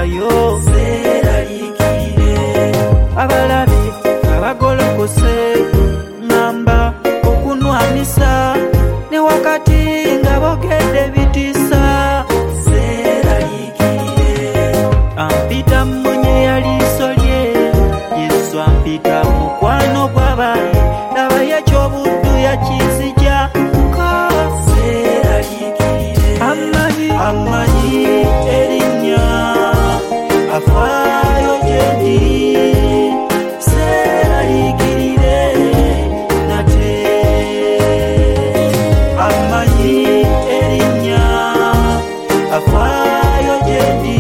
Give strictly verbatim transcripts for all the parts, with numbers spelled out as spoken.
nayo seeraliikirire abalabi abagolokose ngamba okunwanisa ne wakati nga bogedde bitiisa seeraliikirire ampita mmonye yaliiso lye Yesu ampita mukwano gw'abaye laba yekyobuddu yakizija ko seeraliikirire amanyi amanyi erinnya afaayo gyendi seeraliikirire nate amanyi erinnya afaayo gyendi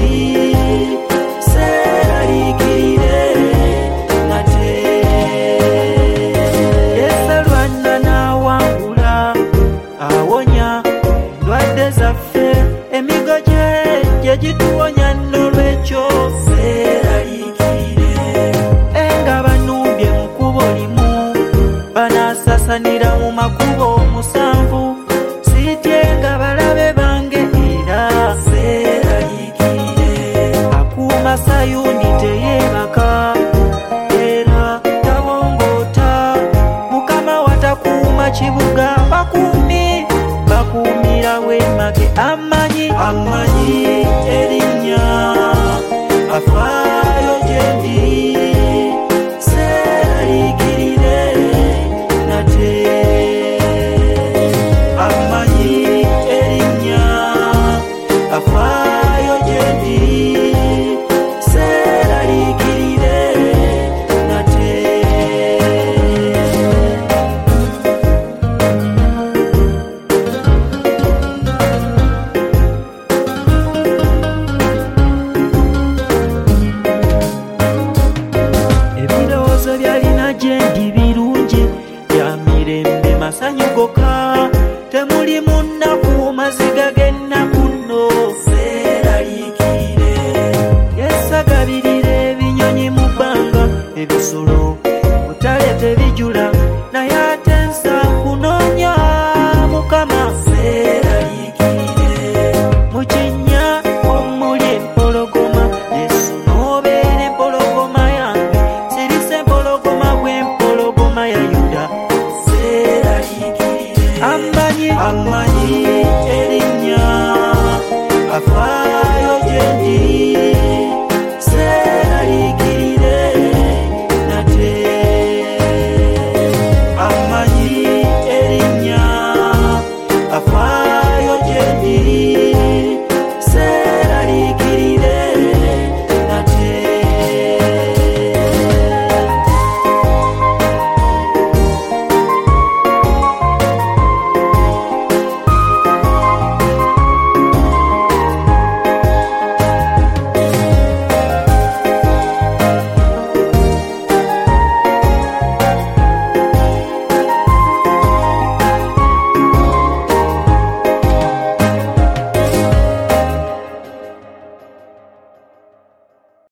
seeraliikirire nate yesalwanna n'awangula awonya endwadde zaffe emigo gye gye gituwonya n'olwekyo seeraliikirire enga banumbye mu kkubo limu banaasasanira mu makubo omusanvu siitye nga balabe bange era seeraliikirire akuuma Sayuuni